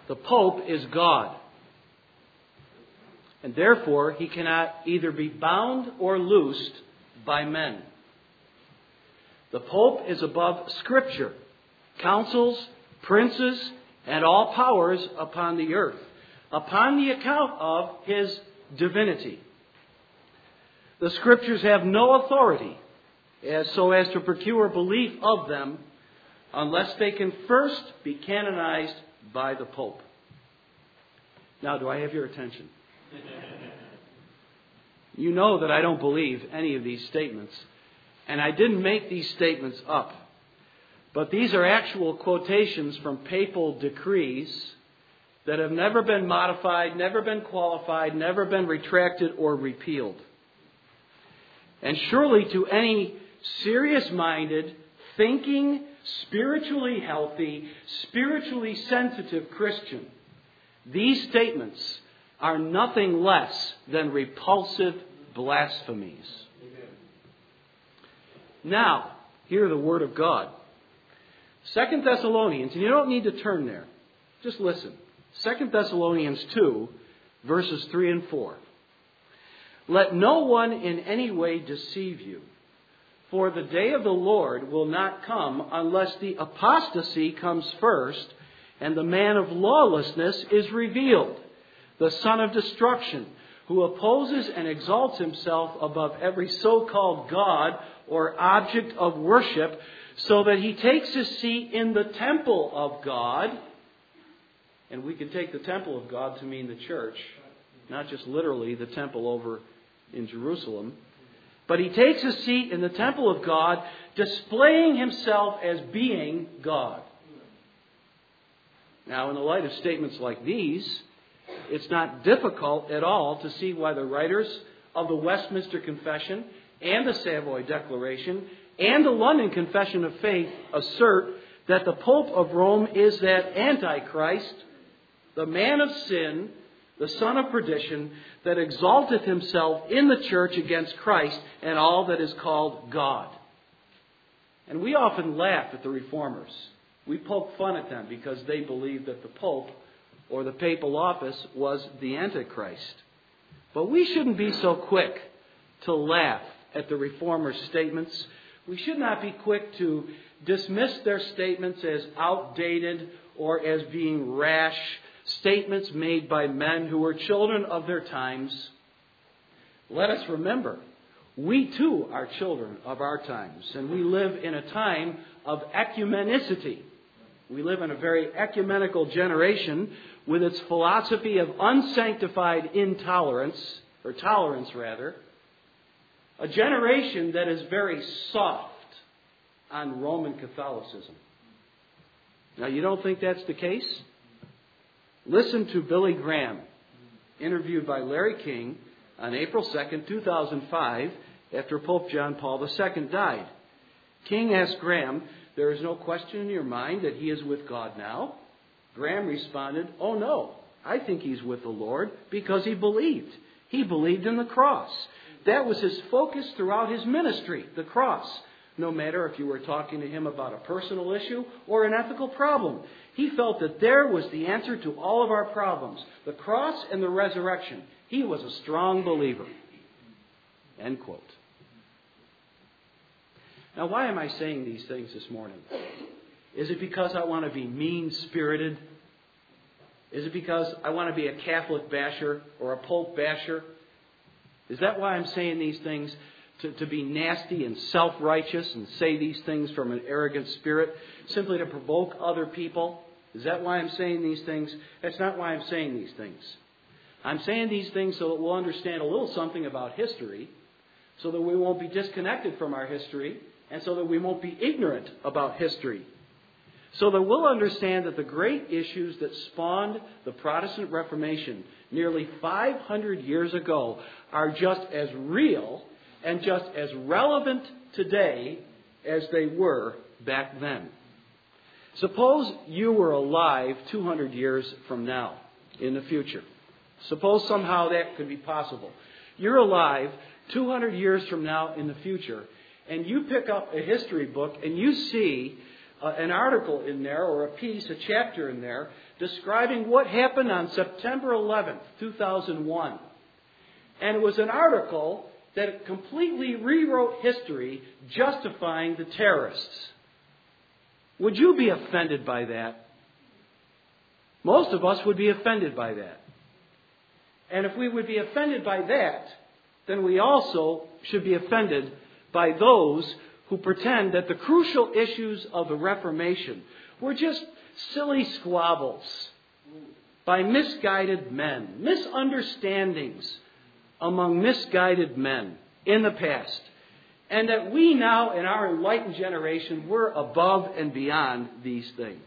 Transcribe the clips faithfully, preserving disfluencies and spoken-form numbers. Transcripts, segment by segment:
The Pope is God. And therefore, he cannot either be bound or loosed by men. The Pope is above Scripture, councils, princes, and all powers upon the earth, upon the account of his divinity. The Scriptures have no authority as so as to procure belief of them unless they can first be canonized by the Pope. Now, do I have your attention? You know that I don't believe any of these statements, and I didn't make these statements up. But these are actual quotations from papal decrees that have never been modified, never been qualified, never been retracted or repealed. And surely to any serious-minded, thinking, spiritually healthy, spiritually sensitive Christian, these statements are nothing less than repulsive blasphemies. Amen. Now, hear the Word of God. Second Thessalonians, and you don't need to turn there. Just listen. Second Thessalonians two, verses three and four. Let no one in any way deceive you, for the day of the Lord will not come unless the apostasy comes first, and the man of lawlessness is revealed, the son of destruction, who opposes and exalts himself above every so-called God or object of worship, so that he takes his seat in the temple of God. And we can take the temple of God to mean the church, not just literally the temple over in Jerusalem. But he takes his seat in the temple of God, displaying himself as being God. Now, in the light of statements like these, it's not difficult at all to see why the writers of the Westminster Confession and the Savoy Declaration and the London Confession of Faith assert that the Pope of Rome is that Antichrist, the man of sin, the son of perdition, that exalteth himself in the church against Christ and all that is called God. And we often laugh at the reformers. We poke fun at them because they believe that the Pope or the papal office was the Antichrist. But we shouldn't be so quick to laugh at the reformers' statements. We should not be quick to dismiss their statements as outdated or as being rash statements made by men who were children of their times. Let us remember, we too are children of our times, and we live in a time of ecumenicity. We live in a very ecumenical generation with its philosophy of unsanctified intolerance, or tolerance rather, a generation that is very soft on Roman Catholicism. Now, you don't think that's the case? Listen to Billy Graham, interviewed by Larry King on April second, two thousand five, after Pope John Paul the Second died. King asked Graham, "There is no question in your mind that he is with God now?" Graham responded, "Oh no, I think he's with the Lord because he believed. He believed in the cross. That was his focus throughout his ministry, the cross. No matter if you were talking to him about a personal issue or an ethical problem. He felt that there was the answer to all of our problems, the cross and the resurrection. He was a strong believer." End quote. Now, why am I saying these things this morning? Is it because I want to be mean-spirited? Is it because I want to be a Catholic basher or a Pope basher? Is that why I'm saying these things? To, to be nasty and self-righteous and say these things from an arrogant spirit? Simply to provoke other people? Is that why I'm saying these things? That's not why I'm saying these things. I'm saying these things so that we'll understand a little something about history, so that we won't be disconnected from our history, and so that we won't be ignorant about history. So that we'll understand that the great issues that spawned the Protestant Reformation nearly five hundred years ago are just as real and just as relevant today as they were back then. Suppose you were alive two hundred years from now, in the future. Suppose somehow that could be possible. You're alive two hundred years from now in the future, and you pick up a history book and you see uh, an article in there, or a piece, a chapter in there, describing what happened on September eleventh, two thousand one. And it was an article that completely rewrote history, justifying the terrorists. Would you be offended by that? Most of us would be offended by that. And if we would be offended by that, then we also should be offended by those who pretend that the crucial issues of the Reformation were just silly squabbles by misguided men, misunderstandings among misguided men in the past, and that we now in our enlightened generation were above and beyond these things.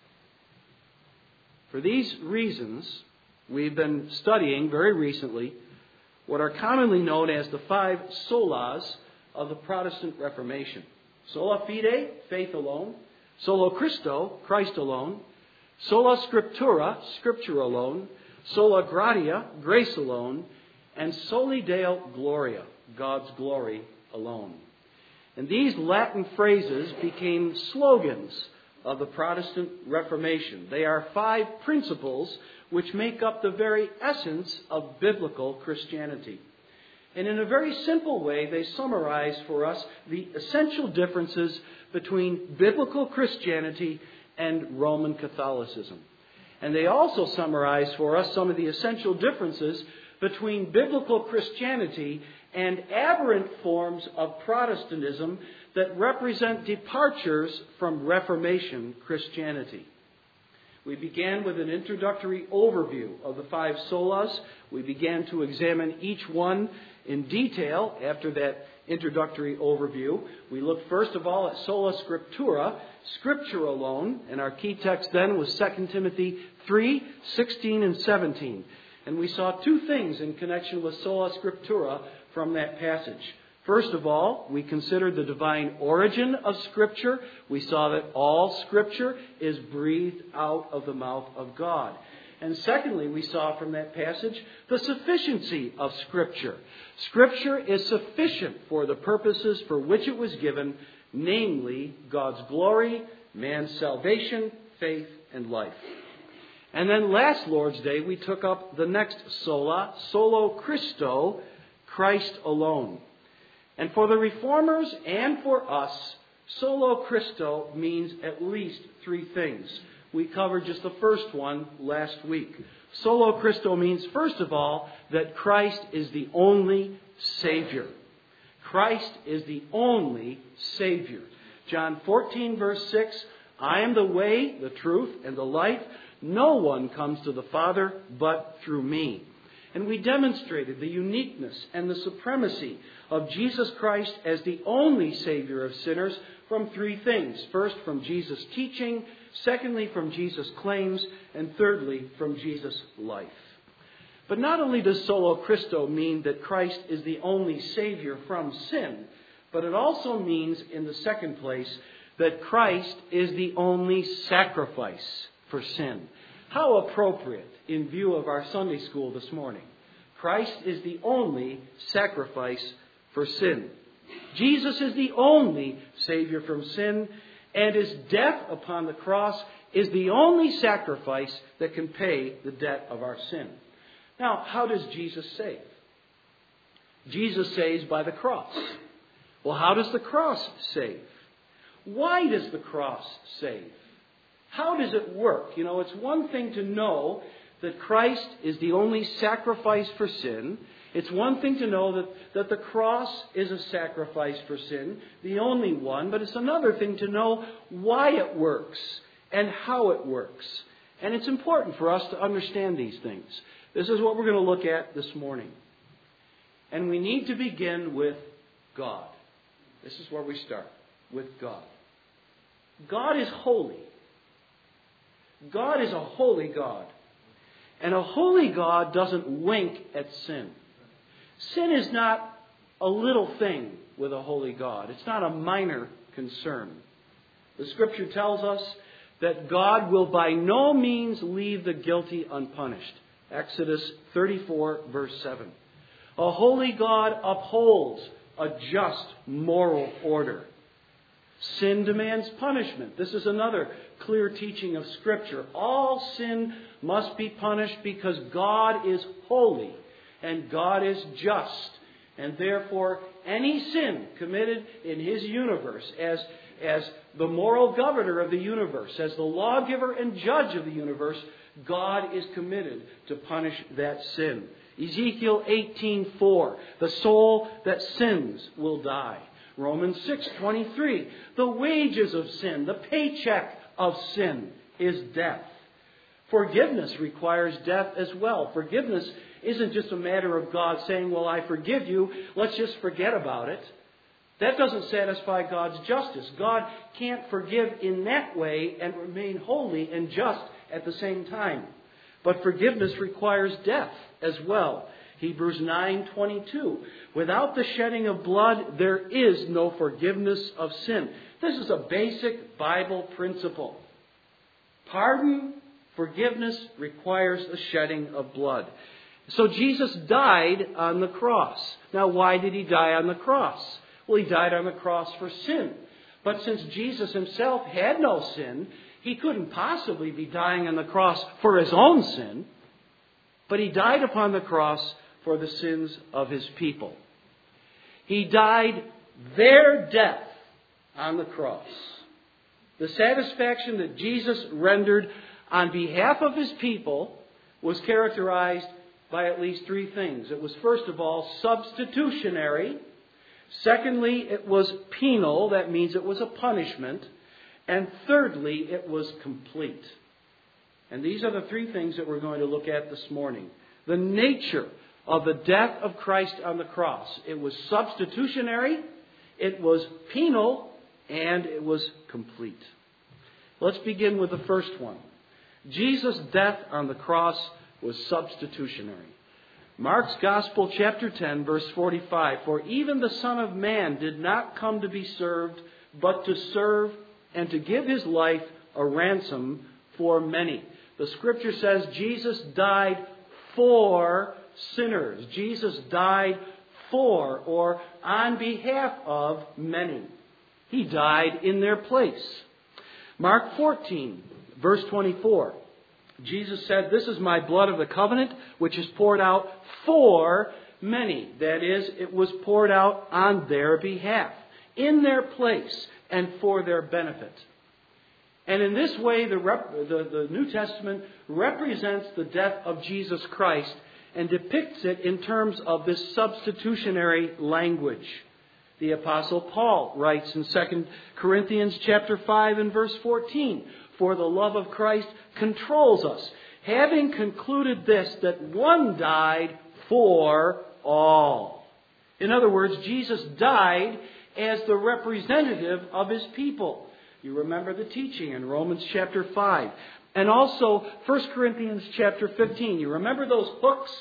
For these reasons, we've been studying very recently what are commonly known as the five solas of the Protestant Reformation. Sola fide, faith alone. Solo Christo, Christ alone. Sola scriptura, Scripture alone. Sola gratia, grace alone. And soli Deo gloria, God's glory alone. And these Latin phrases became slogans of the Protestant Reformation. They are five principles which make up the very essence of biblical Christianity. And in a very simple way, they summarize for us the essential differences between biblical Christianity and Roman Catholicism. And they also summarize for us some of the essential differences between biblical Christianity and aberrant forms of Protestantism that represent departures from Reformation Christianity. We began with an introductory overview of the five solas. We began to examine each one in detail after that introductory overview. We looked first of all at sola scriptura, Scripture alone, and our key text then was Second Timothy three, sixteen and seventeen. And we saw two things in connection with sola scriptura from that passage. First of all, we considered the divine origin of Scripture. We saw that all Scripture is breathed out of the mouth of God. And secondly, we saw from that passage the sufficiency of Scripture. Scripture is sufficient for the purposes for which it was given, namely God's glory, man's salvation, faith, and life. And then last Lord's Day, we took up the next sola, solo Christo, Christ alone. And for the Reformers and for us, solo Christo means at least three things. We covered just the first one last week. Solo Christo means, first of all, that Christ is the only Savior. Christ is the only Savior. John fourteen, verse six, I am the way, the truth, and the life. No one comes to the Father but through me. And we demonstrated the uniqueness and the supremacy of Jesus Christ as the only Savior of sinners from three things. First, from Jesus' teaching. Secondly, from Jesus' claims. And thirdly, from Jesus' life. But not only does solo Christo mean that Christ is the only Savior from sin, but it also means, in the second place, that Christ is the only sacrifice for sin. How appropriate in view of our Sunday school this morning. Christ is the only sacrifice for sin. Jesus is the only Savior from sin, and His death upon the cross is the only sacrifice that can pay the debt of our sin. Now, how does Jesus save? Jesus saves by the cross. Well, how does the cross save? Why does the cross save? How does it work? You know, it's one thing to know that Christ is the only sacrifice for sin. It's one thing to know that, that the cross is a sacrifice for sin, the only one. But it's another thing to know why it works and how it works. And it's important for us to understand these things. This is what we're going to look at this morning. And we need to begin with God. This is where we start, with God. God is holy. God is a holy God. And a holy God doesn't wink at sin. Sin is not a little thing with a holy God. It's not a minor concern. The Scripture tells us that God will by no means leave the guilty unpunished. Exodus thirty-four, verse seven. A holy God upholds a just moral order. Sin demands punishment. This is another clear teaching of Scripture. All sin must be punished because God is holy and God is just. And therefore, any sin committed in His universe as, as the moral governor of the universe, as the lawgiver and judge of the universe, God is committed to punish that sin. Ezekiel eighteen four, the soul that sins will die. Romans six twenty-three, the wages of sin, the paycheck of sin is death. Forgiveness requires death as well. Forgiveness isn't just a matter of God saying, well, I forgive you, let's just forget about it. That doesn't satisfy God's justice. God can't forgive in that way and remain holy and just at the same time. But forgiveness requires death as well. Hebrews nine twenty-two. Without the shedding of blood, there is no forgiveness of sin. This is a basic Bible principle. Pardon, forgiveness requires the shedding of blood. So Jesus died on the cross. Now, why did He die on the cross? Well, He died on the cross for sin. But since Jesus Himself had no sin, He couldn't possibly be dying on the cross for His own sin. But He died upon the cross for the sins of His people. He died their death on the cross. The satisfaction that Jesus rendered on behalf of His people was characterized by at least three things. It was, first of all, substitutionary. Secondly, it was penal. That means it was a punishment. And thirdly, it was complete. And these are the three things that we're going to look at this morning. The nature of the death of Christ on the cross. It was substitutionary, it was penal, and it was complete. Let's begin with the first one. Jesus' death on the cross was substitutionary. Mark's Gospel, chapter ten, verse forty-five. For even the Son of Man did not come to be served, but to serve and to give His life a ransom for many. The Scripture says Jesus died for sinners. Jesus died for or on behalf of many. He died in their place. Mark fourteen, verse twenty-four. Jesus said, this is my blood of the covenant, which is poured out for many. That is, it was poured out on their behalf, in their place, and for their benefit. And in this way, the, rep- the, the New Testament represents the death of Jesus Christ and depicts it in terms of this substitutionary language. The Apostle Paul writes in Second Corinthians chapter five and verse fourteen, for the love of Christ controls us, having concluded this, that one died for all. In other words, Jesus died as the representative of His people. You remember the teaching in Romans chapter five. And also First Corinthians chapter fifteen. You remember those hooks?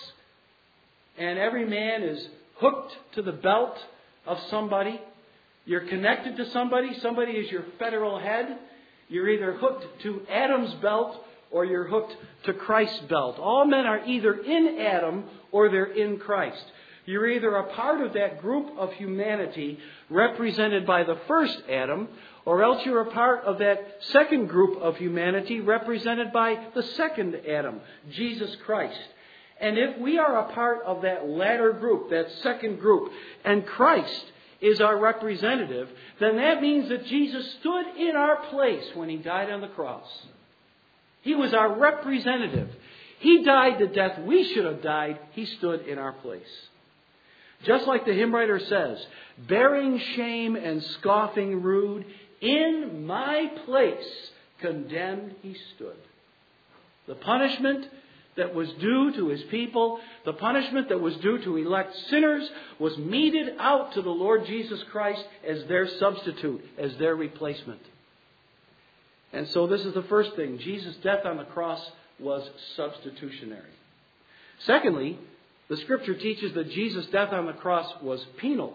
And every man is hooked to the belt of somebody. You're connected to somebody. Somebody is your federal head. You're either hooked to Adam's belt or you're hooked to Christ's belt. All men are either in Adam or they're in Christ. You're either a part of that group of humanity represented by the first Adam, or else you're a part of that second group of humanity represented by the second Adam, Jesus Christ. And if we are a part of that latter group, that second group, and Christ is our representative, then that means that Jesus stood in our place when He died on the cross. He was our representative. He died the death we should have died. He stood in our place. Just like the hymn writer says, bearing shame and scoffing rude, in my place condemned He stood. The punishment that was due to His people, the punishment that was due to elect sinners, was meted out to the Lord Jesus Christ as their substitute, as their replacement. And so this is the first thing. Jesus' death on the cross was substitutionary. Secondly, the Scripture teaches that Jesus' death on the cross was penal.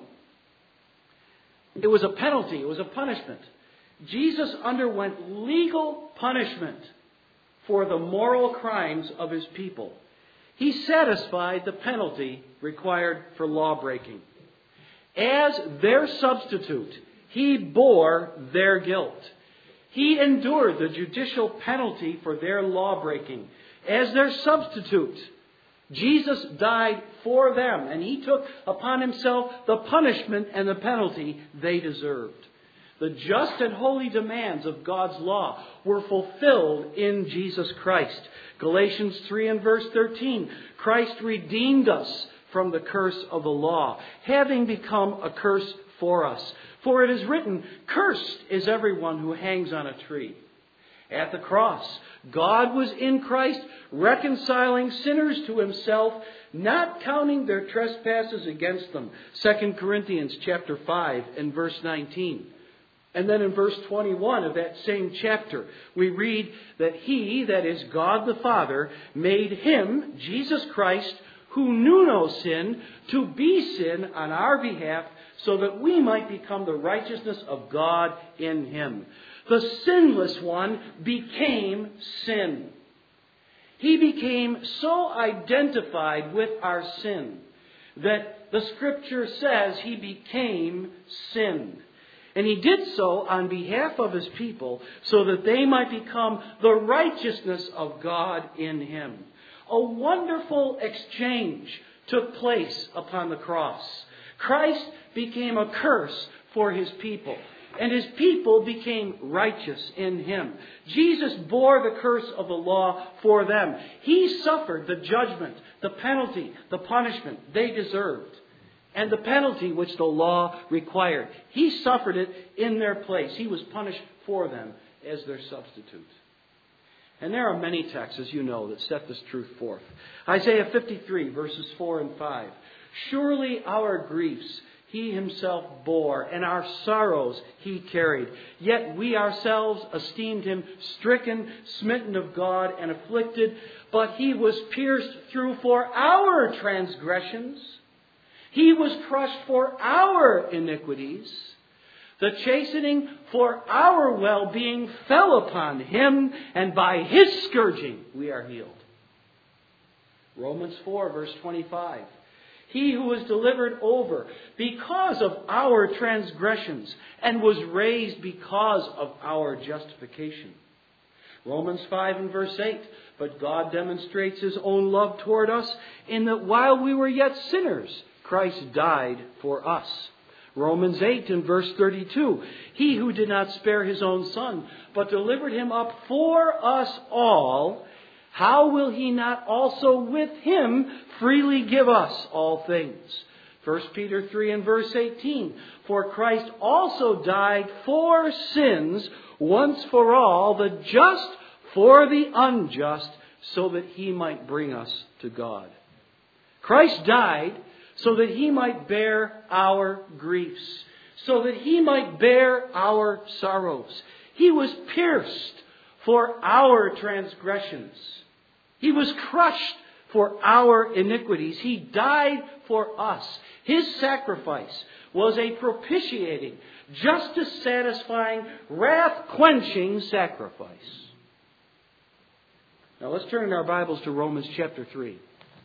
It was a penalty. It was a punishment. Jesus underwent legal punishment for the moral crimes of His people. He satisfied the penalty required for law breaking. As their substitute, He bore their guilt. He endured the judicial penalty for their lawbreaking as their substitute. Jesus died for them, and He took upon Himself the punishment and the penalty they deserved. The just and holy demands of God's law were fulfilled in Jesus Christ. Galatians three and verse thirteen, Christ redeemed us from the curse of the law, having become a curse for us. For it is written, cursed is everyone who hangs on a tree. At the cross, God was in Christ reconciling sinners to Himself, not counting their trespasses against them. Second Corinthians chapter five and verse nineteen. And then in verse twenty-one of that same chapter, we read that He, that is God the Father, made Him, Jesus Christ, who knew no sin, to be sin on our behalf, so that we might become the righteousness of God in Him. The sinless one became sin. He became so identified with our sin that the Scripture says He became sin. And He did so on behalf of His people so that they might become the righteousness of God in Him. A wonderful exchange took place upon the cross. Christ became a curse for His people, and His people became righteous in Him. Jesus bore the curse of the law for them. He suffered the judgment, the penalty, the punishment they deserved, and the penalty which the law required. He suffered it in their place. He was punished for them as their substitute. And there are many texts, as you know, that set this truth forth. Isaiah fifty-three, verses four and five. Surely our griefs He Himself bore, and our sorrows He carried. Yet we ourselves esteemed Him stricken, smitten of God, and afflicted. But He was pierced through for our transgressions. He was crushed for our iniquities. The chastening for our well-being fell upon Him, and by His scourging we are healed. Romans four, verse twenty-five. He who was delivered over because of our transgressions and was raised because of our justification. Romans five and verse eight. But God demonstrates His own love toward us in that while we were yet sinners, Christ died for us. Romans eight and verse thirty-two. He who did not spare His own Son, but delivered Him up for us all, how will He not also with Him freely give us all things? First Peter three and verse eighteen. For Christ also died for sins once for all, the just for the unjust, so that He might bring us to God. Christ died so that He might bear our griefs, so that He might bear our sorrows. He was pierced for our transgressions. He was crushed for our iniquities. He died for us. His sacrifice was a propitiating, justice-satisfying, wrath-quenching sacrifice. Now let's turn in our Bibles to Romans chapter three.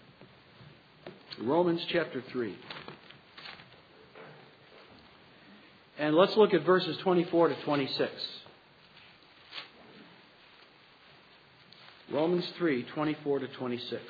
Romans chapter three. And let's look at verses twenty-four to twenty-six. Romans three, twenty-four to twenty-six.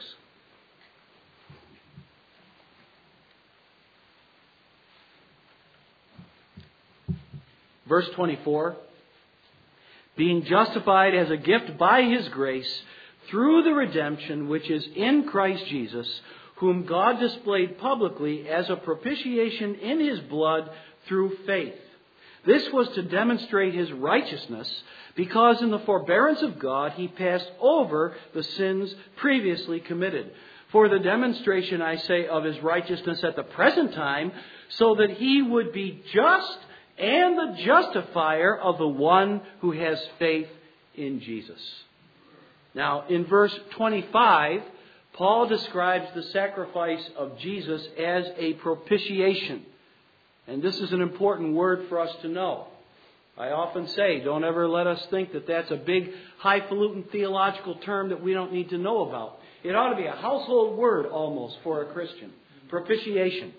Verse twenty-four. Being justified as a gift by His grace through the redemption which is in Christ Jesus, whom God displayed publicly as a propitiation in His blood through faith. This was to demonstrate His righteousness, because in the forbearance of God He passed over the sins previously committed. For the demonstration, I say, of His righteousness at the present time, so that He would be just and the justifier of the one who has faith in Jesus. Now, in verse twenty-five, Paul describes the sacrifice of Jesus as a propitiation. And this is an important word for us to know. I often say, don't ever let us think that that's a big, highfalutin theological term that we don't need to know about. It ought to be a household word almost for a Christian. Propitiation.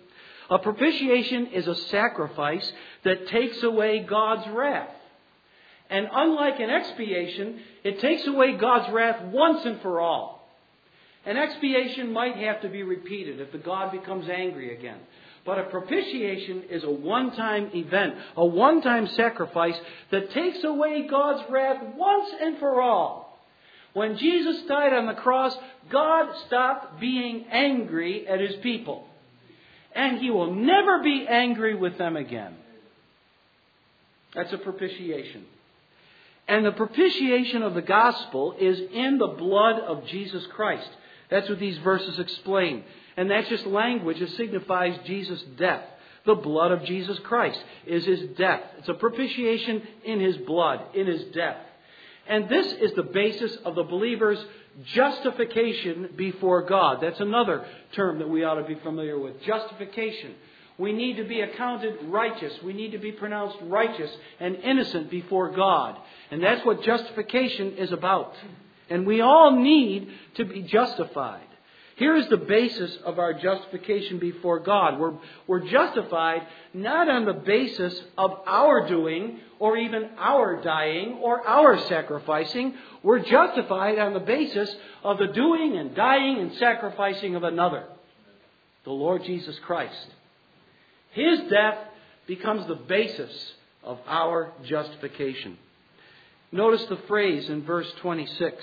A propitiation is a sacrifice that takes away God's wrath. And unlike an expiation, it takes away God's wrath once and for all. An expiation might have to be repeated if the God becomes angry again. But a propitiation is a one-time event, a one-time sacrifice that takes away God's wrath once and for all. When Jesus died on the cross, God stopped being angry at His people. And He will never be angry with them again. That's a propitiation. And the propitiation of the gospel is in the blood of Jesus Christ. That's what these verses explain. And that's just language that signifies Jesus' death. The blood of Jesus Christ is His death. It's a propitiation in His blood, in His death. And this is the basis of the believer's justification before God. That's another term that we ought to be familiar with. Justification. We need to be accounted righteous. We need to be pronounced righteous and innocent before God. And that's what justification is about. And we all need to be justified. Here is the basis of our justification before God. We're, we're justified not on the basis of our doing or even our dying or our sacrificing. We're justified on the basis of the doing and dying and sacrificing of another, the Lord Jesus Christ. His death becomes the basis of our justification. Notice the phrase in verse twenty-six.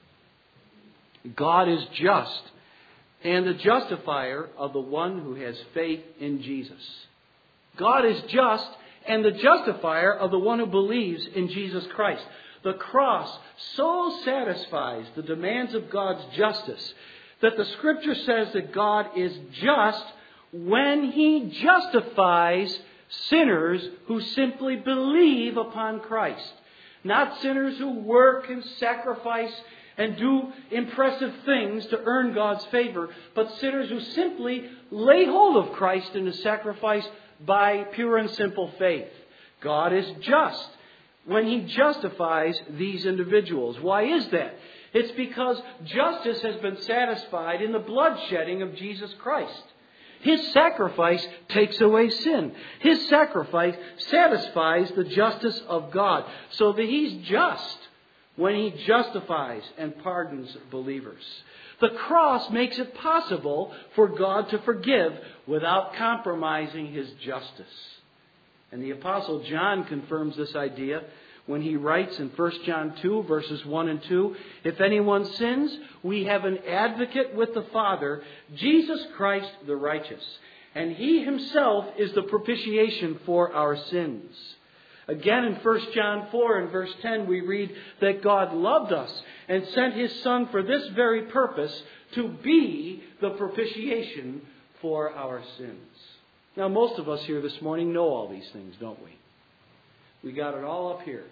God is just and the justifier of the one who has faith in Jesus. God is just and the justifier of the one who believes in Jesus Christ. The cross so satisfies the demands of God's justice that the Scripture says that God is just when He justifies sinners who simply believe upon Christ. Not sinners who work and sacrifice and do impressive things to earn God's favor, but sinners who simply lay hold of Christ in His sacrifice by pure and simple faith. God is just when He justifies these individuals. Why is that? It's because justice has been satisfied in the bloodshedding of Jesus Christ. His sacrifice takes away sin. His sacrifice satisfies the justice of God, so that He's just when He justifies and pardons believers. The cross makes it possible for God to forgive without compromising His justice. And the Apostle John confirms this idea when he writes in First John two, verses one and two, "If anyone sins, we have an advocate with the Father, Jesus Christ the righteous. And He Himself is the propitiation for our sins." Again in First John four and verse ten we read that God loved us and sent His Son for this very purpose, to be the propitiation for our sins. Now most of us here this morning know all these things, don't we? We got it all up here.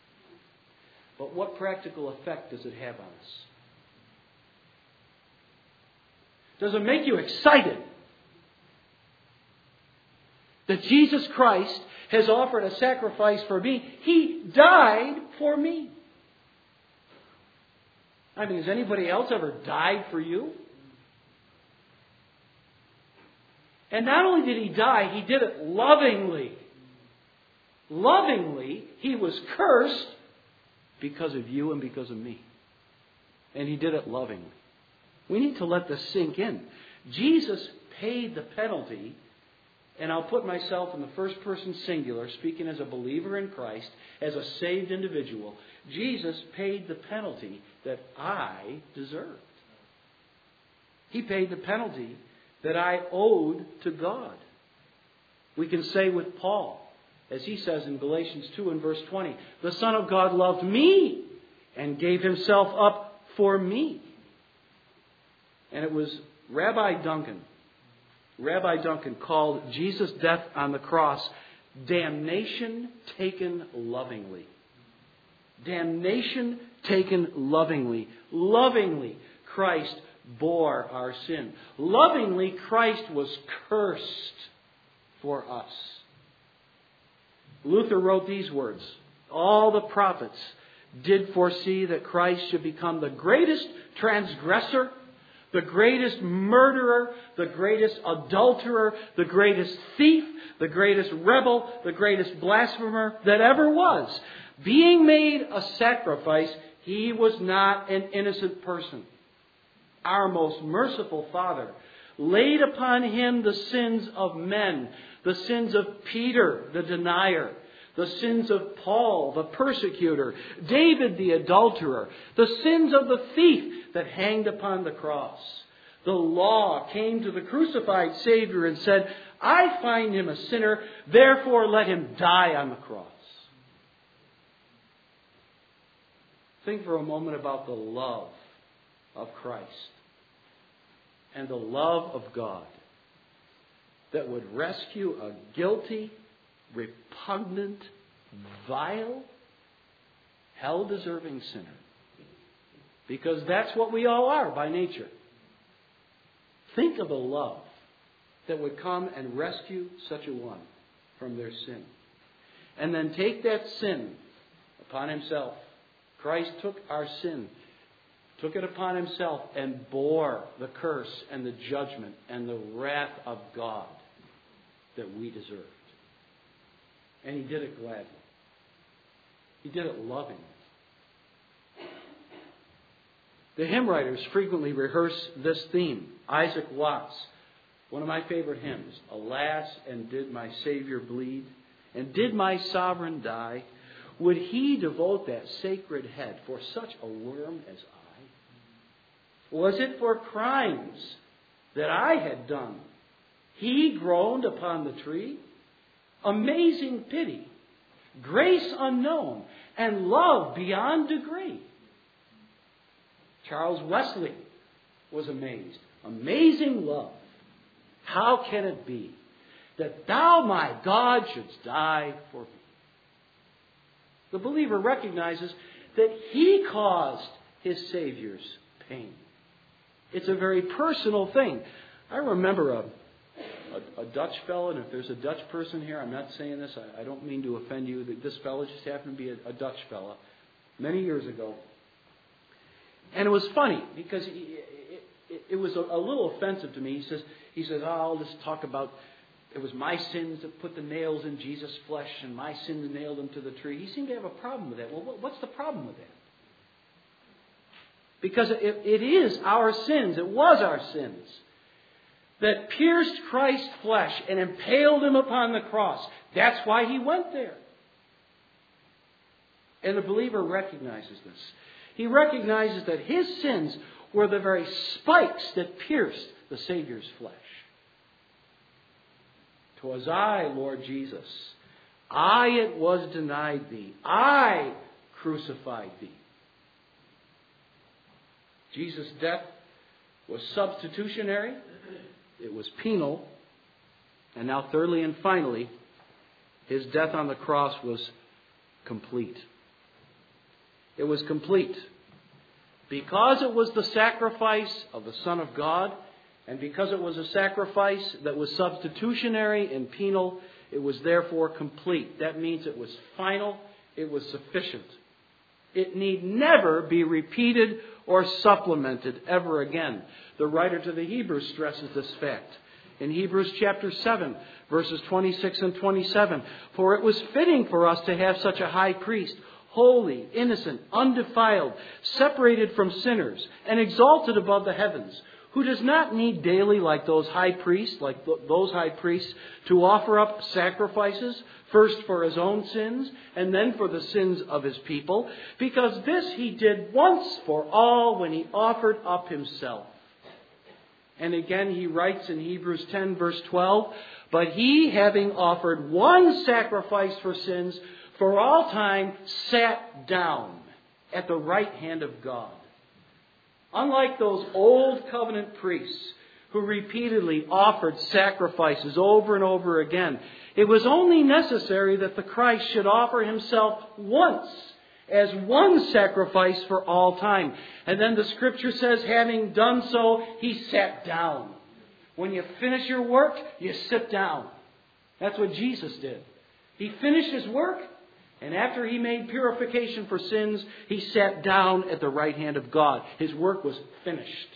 But what practical effect does it have on us? Does it make you excited that Jesus Christ has offered a sacrifice for me? He died for me. I mean, has anybody else ever died for you? And not only did He die, He did it lovingly. Lovingly, He was cursed because of you and because of me. And He did it lovingly. We need to let this sink in. Jesus paid the penalty, and I'll put myself in the first person singular, speaking as a believer in Christ, as a saved individual. Jesus paid the penalty that I deserved. He paid the penalty that I owed to God. We can say with Paul, as he says in Galatians two and verse twenty, "The Son of God loved me and gave Himself up for me." And it was Rabbi Duncan, Rabbi Duncan called Jesus' death on the cross damnation taken lovingly. Damnation taken lovingly. Lovingly, Christ bore our sin. Lovingly, Christ was cursed for us. Luther wrote these words, "All the prophets did foresee that Christ should become the greatest transgressor, the greatest murderer, the greatest adulterer, the greatest thief, the greatest rebel, the greatest blasphemer that ever was. Being made a sacrifice, He was not an innocent person. Our most merciful Father laid upon Him the sins of men, the sins of Peter, the denier, the sins of Paul, the persecutor, David, the adulterer, the sins of the thief that hanged upon the cross. The law came to the crucified Savior and said, I find Him a sinner, therefore let Him die on the cross. Think for a moment about the love of Christ and the love of God that would rescue a guilty, repugnant, vile, hell-deserving sinner. Because that's what we all are by nature. Think of the love that would come and rescue such a one from their sin. And then take that sin upon Himself. Christ took our sin, took it upon Himself, and bore the curse and the judgment and the wrath of God that we deserved. And He did it gladly. He did it lovingly. The hymn writers frequently rehearse this theme. Isaac Watts, one of my favorite hymns. Alas, and did my Savior bleed? And did my sovereign die? Would He devote that sacred head for such a worm as I? Was it for crimes that I had done He groaned upon the tree? Amazing pity, grace unknown, and love beyond degree. Charles Wesley was amazed. Amazing love. How can it be that Thou, my God, shouldst die for me? The believer recognizes that he caused his Savior's pain. It's a very personal thing. I remember a, a, a Dutch fellow, and if there's a Dutch person here, I'm not saying this, I, I don't mean to offend you. This fellow just happened to be a, a Dutch fellow many years ago. And it was funny because he, it, it, it was a, a little offensive to me. He says, he says, oh, I'll just talk about it was my sins that put the nails in Jesus' flesh and my sins nailed Him to the tree. He seemed to have a problem with that. Well, what's the problem with that? Because it, it is our sins, it was our sins, that pierced Christ's flesh and impaled Him upon the cross. That's why He went there. And the believer recognizes this. He recognizes that his sins were the very spikes that pierced the Savior's flesh. 'Twas I, Lord Jesus, I it was denied Thee. I crucified Thee. Jesus' death was substitutionary. It was penal. And now thirdly and finally, His death on the cross was complete. It was complete. Because it was the sacrifice of the Son of God, and because it was a sacrifice that was substitutionary and penal, it was therefore complete. That means it was final, it was sufficient. It need never be repeated or supplemented ever again. The writer to the Hebrews stresses this fact. In Hebrews chapter seven, verses twenty-six and twenty-seven, for it was fitting for us to have such a high priest, holy, innocent, undefiled, separated from sinners, and exalted above the heavens, who does not need daily, like those high priests, like th- those high priests, to offer up sacrifices, first for His own sins, and then for the sins of His people, because this He did once for all when He offered up Himself. And again He writes in Hebrews ten, verse twelve, but He, having offered one sacrifice for sins, for all time, sat down at the right hand of God. Unlike those old covenant priests who repeatedly offered sacrifices over and over again, it was only necessary that the Christ should offer Himself once as one sacrifice for all time. And then the Scripture says, having done so, He sat down. When you finish your work, you sit down. That's what Jesus did. He finished His work. And after He made purification for sins, He sat down at the right hand of God. His work was finished.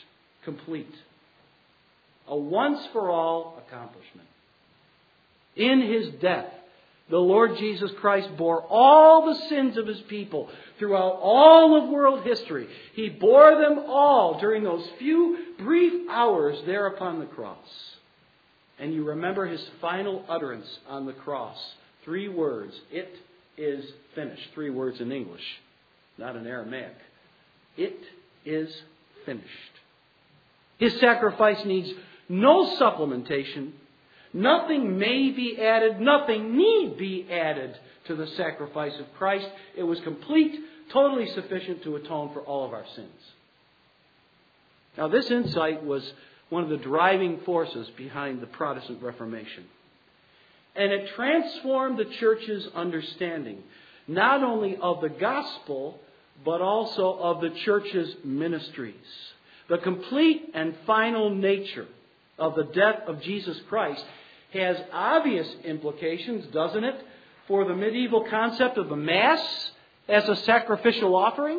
complete. A once-for-all accomplishment. In His death, the Lord Jesus Christ bore all the sins of His people throughout all of world history. He bore them all during those few brief hours there upon the cross. And you remember His final utterance on the cross. Three words. It is finished. Three words in English, not in Aramaic. It is finished. His sacrifice needs no supplementation. Nothing may be added. Nothing need be added to the sacrifice of Christ. It was complete, totally sufficient to atone for all of our sins. Now, this insight was one of the driving forces behind the Protestant Reformation. And it transformed the church's understanding, not only of the gospel, but also of the church's ministries. The complete and final nature of the death of Jesus Christ has obvious implications, doesn't it, for the medieval concept of the Mass as a sacrificial offering?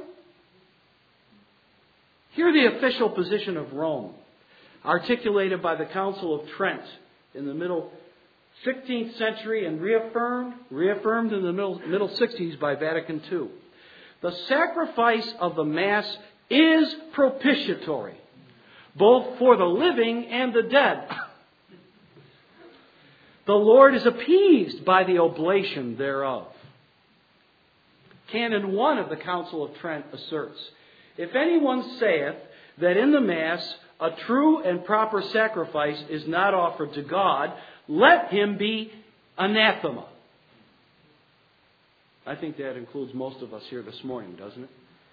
Hear the official position of Rome, articulated by the Council of Trent in the middle sixteenth century and reaffirmed, reaffirmed in the middle, middle sixties by Vatican Two. The sacrifice of the Mass is propitiatory, both for the living and the dead. The Lord is appeased by the oblation thereof. Canon one of the Council of Trent asserts, if anyone saith that in the Mass a true and proper sacrifice is not offered to God, let him be anathema. I think that includes most of us here this morning, doesn't it?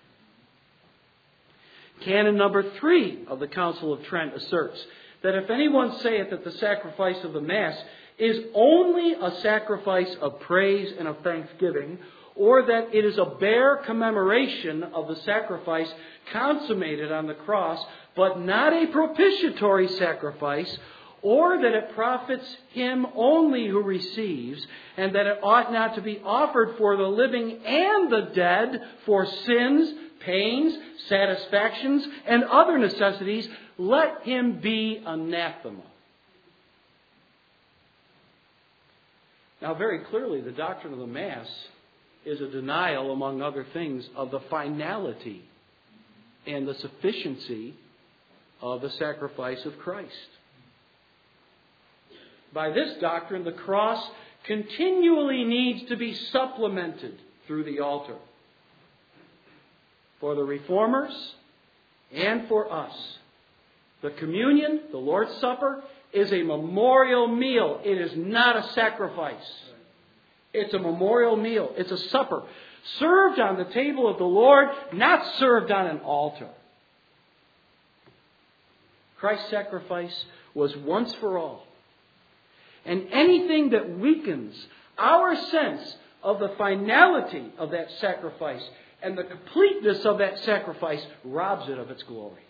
Canon number three of the Council of Trent asserts that if anyone saith that the sacrifice of the Mass is only a sacrifice of praise and of thanksgiving, or that it is a bare commemoration of the sacrifice consummated on the cross, but not a propitiatory sacrifice, or that it profits him only who receives, and that it ought not to be offered for the living and the dead for sins, pains, satisfactions, and other necessities, let him be anathema. Now, very clearly, the doctrine of the Mass is a denial, among other things, of the finality and the sufficiency of the sacrifice of Christ. By this doctrine, the cross continually needs to be supplemented through the altar. For the Reformers and for us, the communion, the Lord's Supper, is a memorial meal. It is not a sacrifice. It's a memorial meal. It's a supper served on the table of the Lord, not served on an altar. Christ's sacrifice was once for all. And anything that weakens our sense of the finality of that sacrifice and the completeness of that sacrifice robs it of its glory.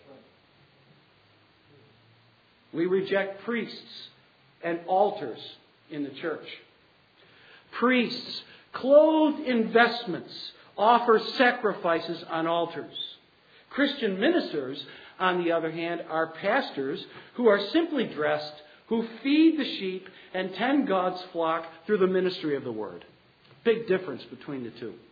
We reject priests and altars in the church. Priests, clothed in vestments, offer sacrifices on altars. Christian ministers, on the other hand, are pastors who are simply dressed, who feed the sheep and tend God's flock through the ministry of the Word. Big difference between the two.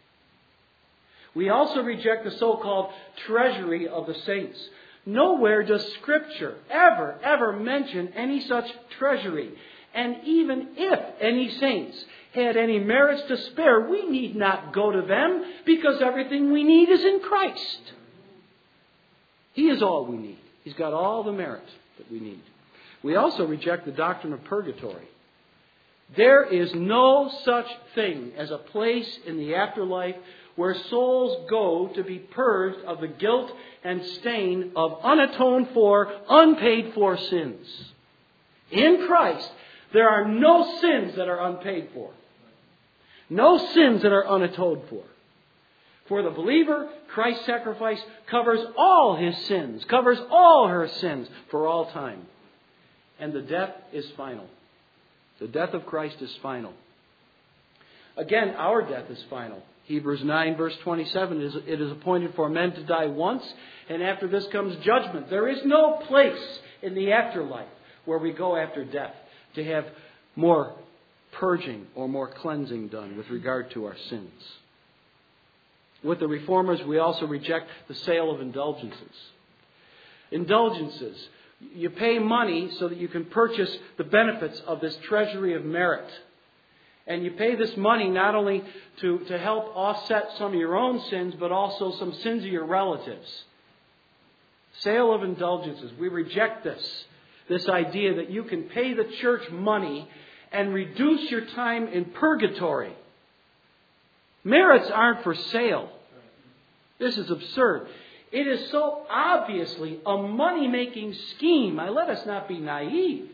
We also reject the so-called treasury of the saints. Nowhere does Scripture ever, ever mention any such treasury. And even if any saints had any merits to spare, we need not go to them because everything we need is in Christ. He is all we need. He's got all the merit that we need. We also reject the doctrine of purgatory. There is no such thing as a place in the afterlife where souls go to be purged of the guilt and stain of unatoned for, unpaid for sins. In Christ, there are no sins that are unpaid for. No sins that are unatoned for. For the believer, Christ's sacrifice covers all his sins, covers all her sins for all time. And the death is final. The death of Christ is final. Again, our death is final. Hebrews nine verse twenty-seven is, it is appointed for men to die once, and after this comes judgment. There is no place in the afterlife where we go after death to have more purging or more cleansing done with regard to our sins. With the Reformers, we also reject the sale of indulgences. Indulgences. You pay money so that you can purchase the benefits of this treasury of merit. And you pay this money not only to, to help offset some of your own sins, but also some sins of your relatives. Sale of indulgences. We reject this. This idea that you can pay the church money and reduce your time in purgatory. Merits aren't for sale. This is absurd. It is so obviously a money-making scheme. I let us not be naive.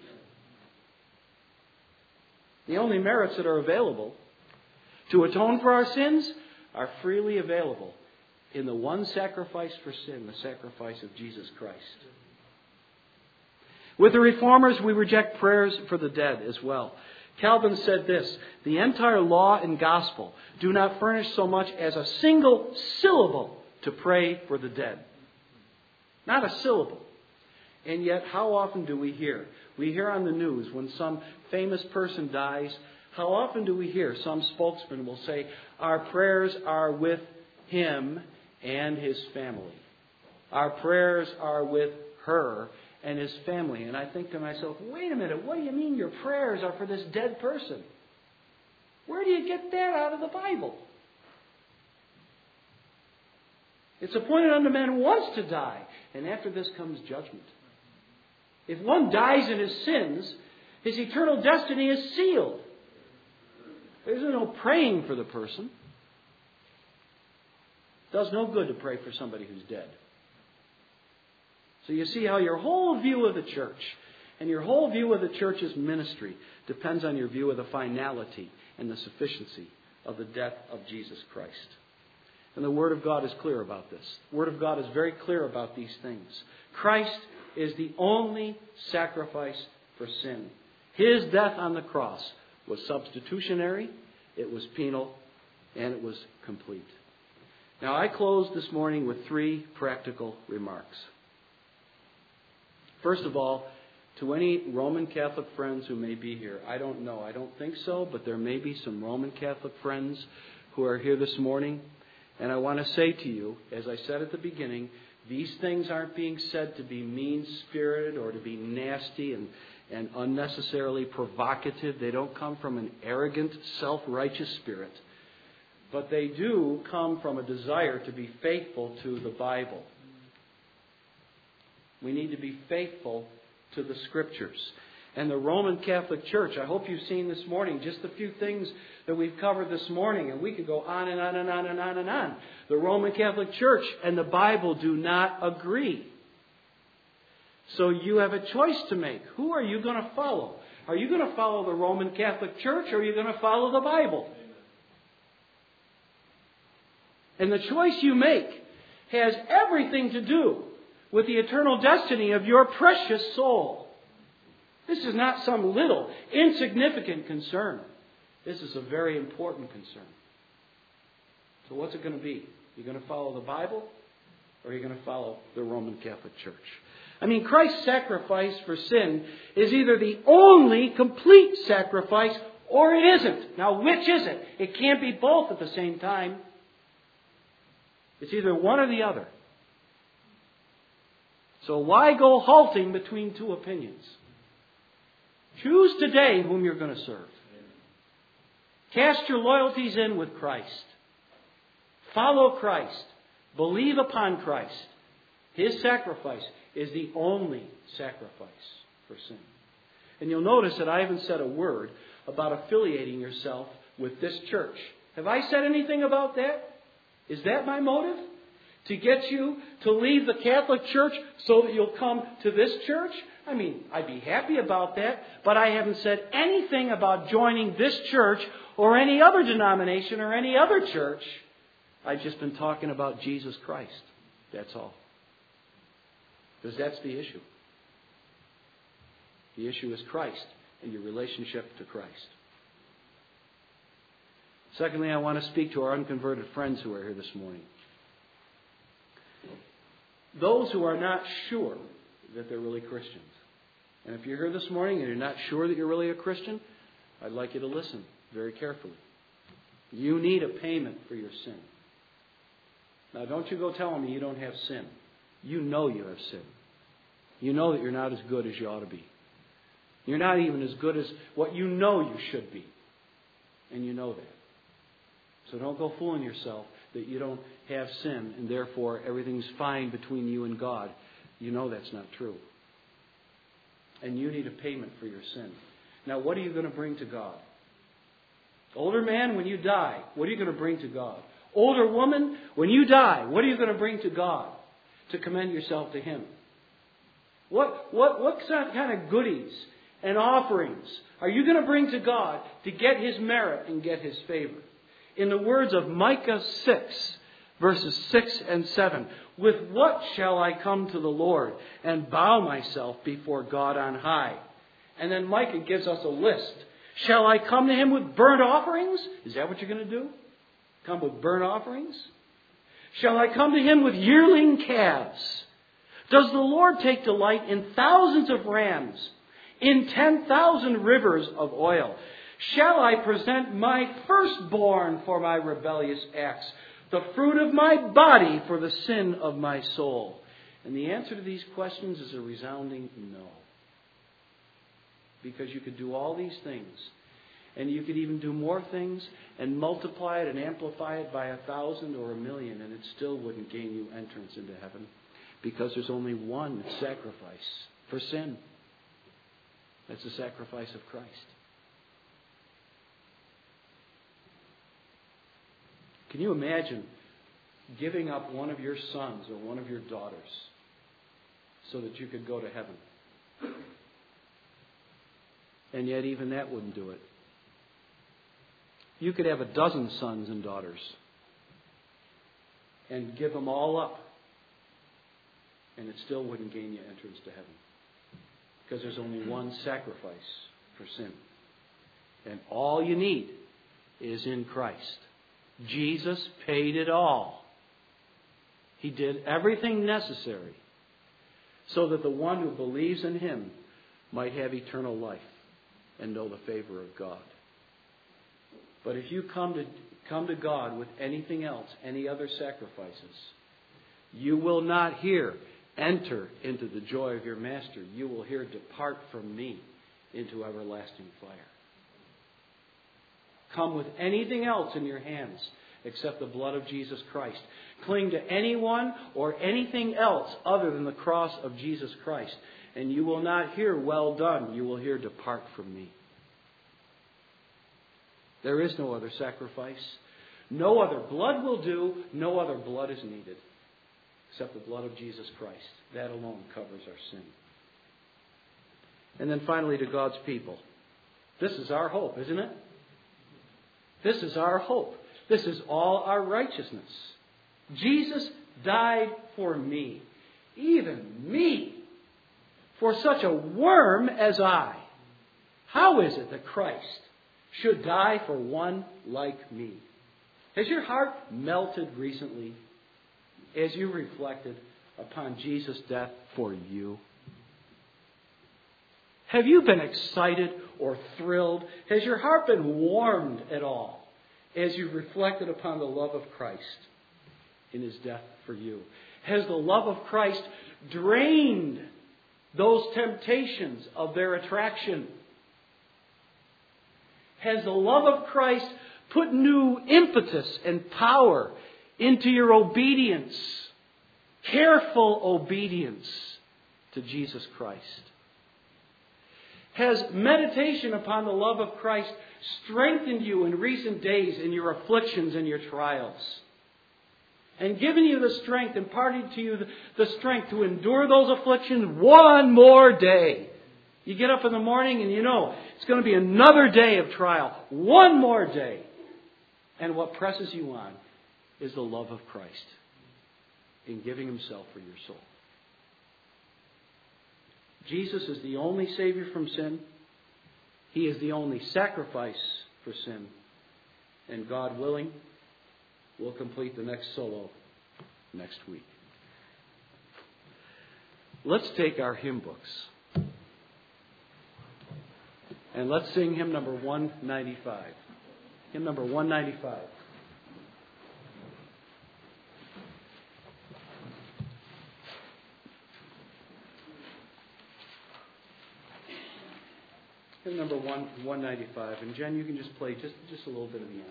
The only merits that are available to atone for our sins are freely available in the one sacrifice for sin, the sacrifice of Jesus Christ. With the Reformers, we reject prayers for the dead as well. Calvin said this: the entire law and gospel do not furnish so much as a single syllable to pray for the dead. Not a syllable. And yet, how often do we hear? We hear on the news when some famous person dies, how often do we hear some spokesman will say, our prayers are with him and his family. Our prayers are with her and his family. And I think to myself, wait a minute, what do you mean your prayers are for this dead person? Where do you get that out of the Bible? It's appointed unto men once to die, and after this comes judgment. If one dies in his sins, his eternal destiny is sealed. There's no praying for the person. It does no good to pray for somebody who's dead. So you see how your whole view of the church and your whole view of the church's ministry depends on your view of the finality and the sufficiency of the death of Jesus Christ. And the Word of God is clear about this. The Word of God is very clear about these things. Christ is the only sacrifice for sin. His death on the cross was substitutionary, it was penal, and it was complete. Now, I close this morning with three practical remarks. First of all, to any Roman Catholic friends who may be here, I don't know, I don't think so, but there may be some Roman Catholic friends who are here this morning. And I want to say to you, as I said at the beginning, these things aren't being said to be mean-spirited or to be nasty and, and unnecessarily provocative. They don't come from an arrogant, self-righteous spirit. But they do come from a desire to be faithful to the Bible. We need to be faithful to the Scriptures. And the Roman Catholic Church, I hope you've seen this morning just a few things that we've covered this morning, and we could go on and on and on and on and on. The Roman Catholic Church and the Bible do not agree. So you have a choice to make. Who are you going to follow? Are you going to follow the Roman Catholic Church, or are you going to follow the Bible? And the choice you make has everything to do with the eternal destiny of your precious soul. This is not some little, insignificant concern. This is a very important concern. So what's it going to be? Are you going to follow the Bible, or are you going to follow the Roman Catholic Church? I mean, Christ's sacrifice for sin is either the only complete sacrifice, or it isn't. Now, which is it? It can't be both at the same time. It's either one or the other. So why go halting between two opinions? Choose today whom you're going to serve. Cast your loyalties in with Christ. Follow Christ. Believe upon Christ. His sacrifice is the only sacrifice for sin. And you'll notice that I haven't said a word about affiliating yourself with this church. Have I said anything about that? Is that my motive? To get you to leave the Catholic Church so that you'll come to this church? I mean, I'd be happy about that, but I haven't said anything about joining this church or any other denomination or any other church. I've just been talking about Jesus Christ. That's all. Because that's the issue. The issue is Christ and your relationship to Christ. Secondly, I want to speak to our unconverted friends who are here this morning. Those who are not sure that they're really Christians. And if you're here this morning and you're not sure that you're really a Christian, I'd like you to listen very carefully. You need a payment for your sin. Now, don't you go telling me you don't have sin. You know you have sin. You know that you're not as good as you ought to be. You're not even as good as what you know you should be. And you know that. So don't go fooling yourself that you don't have sin and therefore everything's fine between you and God. You know that's not true. And you need a payment for your sin. Now, what are you going to bring to God? Older man, when you die, what are you going to bring to God? Older woman, when you die, what are you going to bring to God to commend yourself to Him? What, what, what kind of goodies and offerings are you going to bring to God to get His merit and get His favor? In the words of Micah six, verses six and seven, with what shall I come to the Lord and bow myself before God on high? And then Micah gives us a list. Shall I come to Him with burnt offerings? Is that what you're going to do? Come with burnt offerings? Shall I come to Him with yearling calves? Does the Lord take delight in thousands of rams, in ten thousand rivers of oil? Shall I present my firstborn for my rebellious acts, the fruit of my body for the sin of my soul? And the answer to these questions is a resounding no. Because you could do all these things. And you could even do more things and multiply it and amplify it by a thousand or a million, and it still wouldn't gain you entrance into heaven. Because there's only one sacrifice for sin. That's the sacrifice of Christ. Can you imagine giving up one of your sons or one of your daughters so that you could go to heaven? And yet even that wouldn't do it. You could have a dozen sons and daughters and give them all up, and it still wouldn't gain you entrance to heaven. Because there's only one sacrifice for sin. And all you need is in Christ. Jesus paid it all. He did everything necessary so that the one who believes in Him might have eternal life and know the favor of God. But if you come to come to God with anything else, any other sacrifices, you will not hear, enter into the joy of your master. You will hear, depart from me into everlasting fire. Come with anything else in your hands except the blood of Jesus Christ. Cling to anyone or anything else other than the cross of Jesus Christ. And you will not hear, well done. You will hear, depart from me. There is no other sacrifice. No other blood will do. No other blood is needed except the blood of Jesus Christ. That alone covers our sin. And then finally to God's people. This is our hope, isn't it? This is our hope. This is all our righteousness. Jesus died for me. Even me. For such a worm as I. How is it that Christ should die for one like me? Has your heart melted recently as you reflected upon Jesus' death for you? Have you been excited or thrilled? Has your heart been warmed at all as you reflected upon the love of Christ in His death for you? Has the love of Christ drained those temptations of their attraction? Has the love of Christ put new impetus and power into your obedience, careful obedience to Jesus Christ? Has meditation upon the love of Christ strengthened you in recent days in your afflictions and your trials? And given you the strength, imparted to you the, the strength to endure those afflictions one more day. You get up in the morning and you know it's going to be another day of trial. One more day. And what presses you on is the love of Christ in giving Himself for your soul. Jesus is the only Savior from sin. He is the only sacrifice for sin. And God willing, we'll complete the next solo next week. Let's take our hymn books and let's sing hymn number one ninety-five. Hymn number one ninety-five. Hymn number one, 195. And Jen, you can just play just, just a little bit of the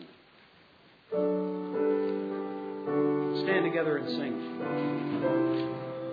end. Stand together and sing.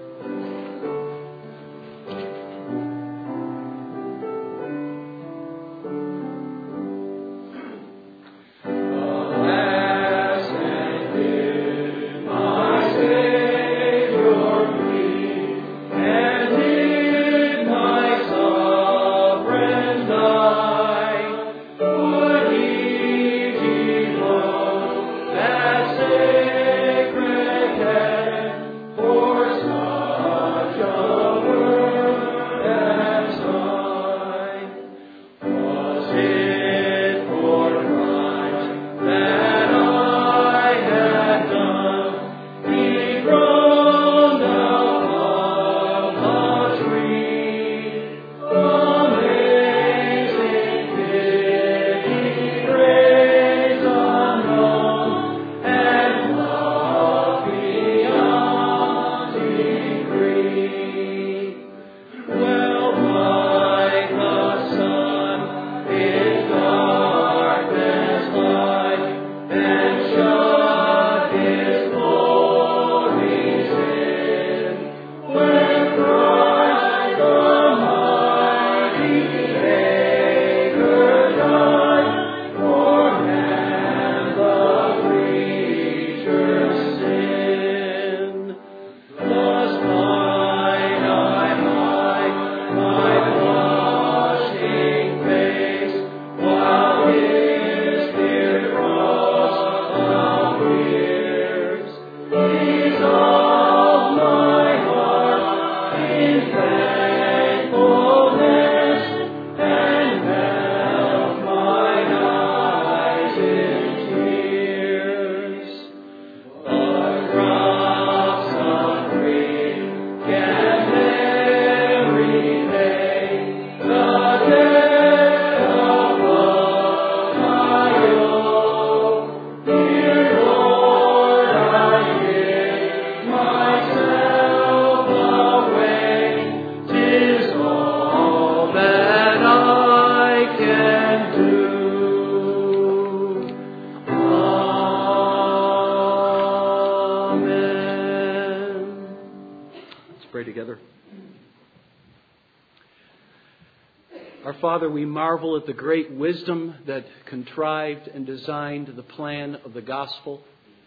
Father, we marvel at the great wisdom that contrived and designed the plan of the gospel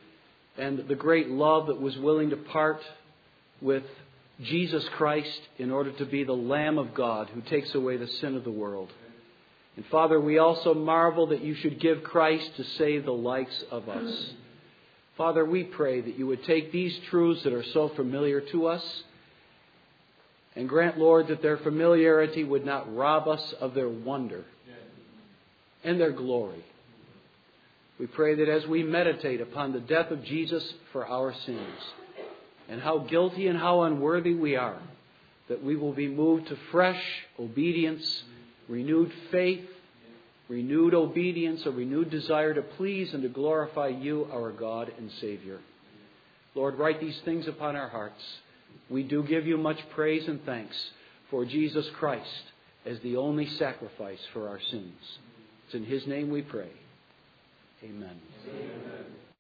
and the great love that was willing to part with Jesus Christ in order to be the Lamb of God who takes away the sin of the world. And Father, we also marvel that you should give Christ to save the likes of us. Father, we pray that you would take these truths that are so familiar to us and grant, Lord, that their familiarity would not rob us of their wonder and their glory. We pray that as we meditate upon the death of Jesus for our sins and how guilty and how unworthy we are, that we will be moved to fresh obedience, renewed faith, renewed obedience, a renewed desire to please and to glorify you, our God and Savior. Lord, write these things upon our hearts. We do give you much praise and thanks for Jesus Christ as the only sacrifice for our sins. It's in his name we pray. Amen. Amen.